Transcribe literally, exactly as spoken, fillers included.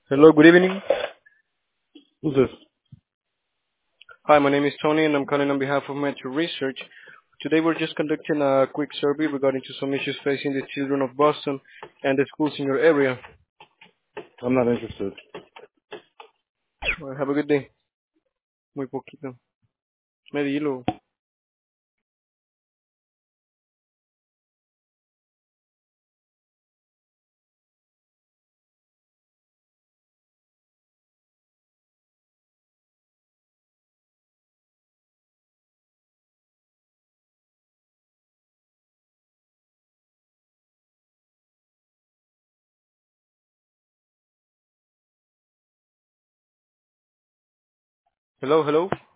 Hello, good evening. Who's this? Hi, my name is Tony and I'm calling on behalf of Metro Research. Today we're just conducting a quick survey regarding to some issues facing the children of Boston and the schools in your area. I'm not interested. Well, have a good day. Muy poquito. Medio. Hello, hello.